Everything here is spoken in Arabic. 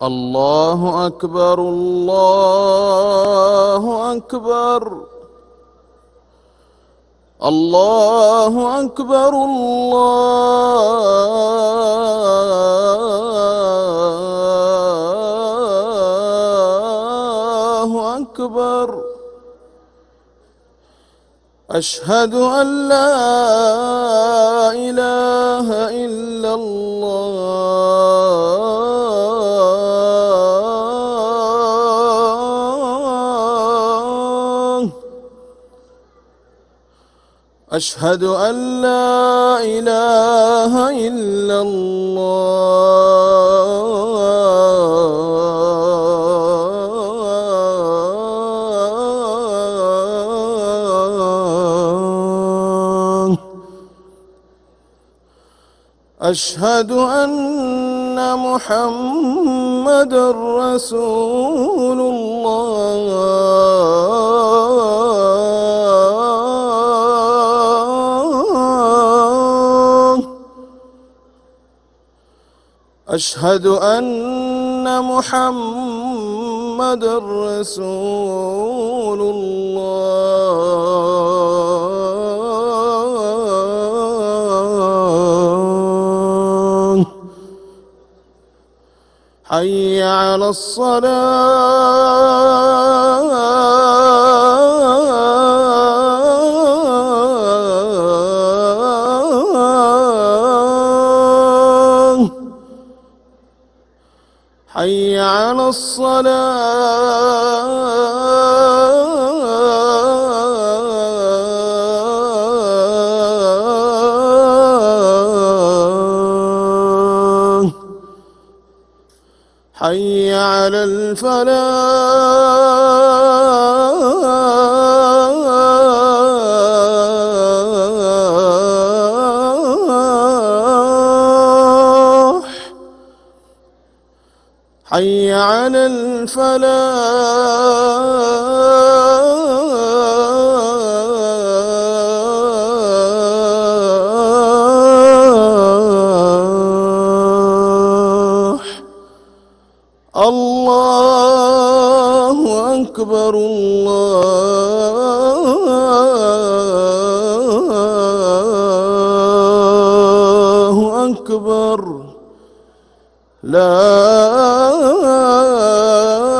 الله أكبر الله أكبر الله أكبر الله أكبر. أشهد أن لا إله إلا الله. أشهد أن لا إله إلا الله. أشهد أن محمدًا رسول الله. أشهد أن محمدًا رسول الله. حي على الصلاة. حي على الصلاة. حي على الفلاح. حي على الفلاح. الله أكبر الله أكبر. لا